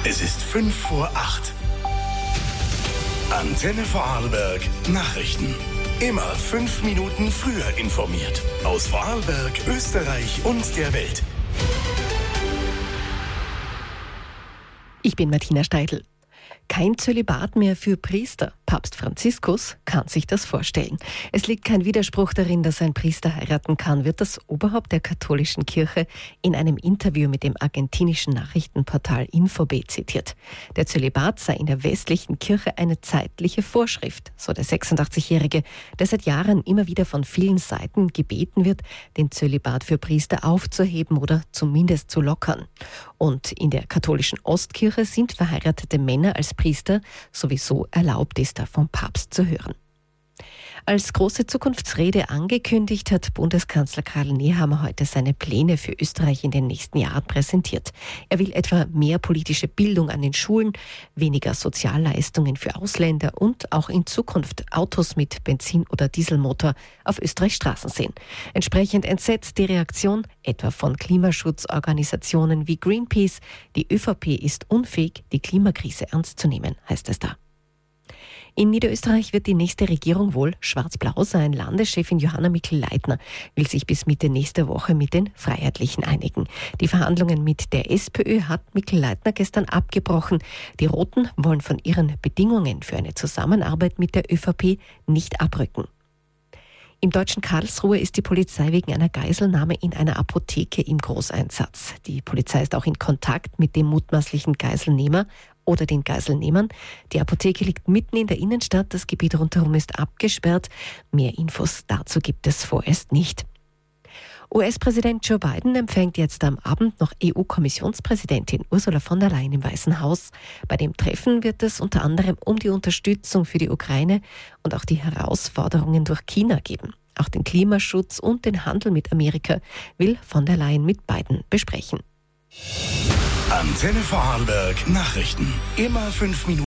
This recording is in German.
Es ist 5:05. Antenne Vorarlberg Nachrichten. Immer 5 Minuten früher informiert. Aus Vorarlberg, Österreich und der Welt. Ich bin Martina Steidl. Kein Zölibat mehr für Priester. Papst Franziskus kann sich das vorstellen. Es liegt kein Widerspruch darin, dass ein Priester heiraten kann, wird das Oberhaupt der katholischen Kirche in einem Interview mit dem argentinischen Nachrichtenportal Infobe zitiert. Der Zölibat sei in der westlichen Kirche eine zeitliche Vorschrift, so der 86-Jährige, der seit Jahren immer wieder von vielen Seiten gebeten wird, den Zölibat für Priester aufzuheben oder zumindest zu lockern. Und in der katholischen Ostkirche sind verheiratete Männer als Priester sowieso erlaubt, ist da vom Papst zu hören. Als große Zukunftsrede angekündigt, hat Bundeskanzler Karl Nehammer heute seine Pläne für Österreich in den nächsten Jahren präsentiert. Er will etwa mehr politische Bildung an den Schulen, weniger Sozialleistungen für Ausländer und auch in Zukunft Autos mit Benzin- oder Dieselmotor auf Österreichs Straßen sehen. Entsprechend entsetzt die Reaktion etwa von Klimaschutzorganisationen wie Greenpeace. Die ÖVP ist unfähig, die Klimakrise ernst zu nehmen, heißt es da. In Niederösterreich wird die nächste Regierung wohl schwarz-blau sein. Landeschefin Johanna Mikl-Leitner will sich bis Mitte nächster Woche mit den Freiheitlichen einigen. Die Verhandlungen mit der SPÖ hat Mikl-Leitner gestern abgebrochen. Die Roten wollen von ihren Bedingungen für eine Zusammenarbeit mit der ÖVP nicht abrücken. Im deutschen Karlsruhe ist die Polizei wegen einer Geiselnahme in einer Apotheke im Großeinsatz. Die Polizei ist auch in Kontakt mit dem mutmaßlichen Geiselnehmer oder den Geiselnehmern. Die Apotheke liegt mitten in der Innenstadt, das Gebiet rundherum ist abgesperrt. Mehr Infos dazu gibt es vorerst nicht. US-Präsident Joe Biden empfängt jetzt am Abend noch EU-Kommissionspräsidentin Ursula von der Leyen im Weißen Haus. Bei dem Treffen wird es unter anderem um die Unterstützung für die Ukraine und auch die Herausforderungen durch China geben. Auch den Klimaschutz und den Handel mit Amerika will von der Leyen mit Biden besprechen. Antenne Vorarlberg Nachrichten. Immer 5 Minuten.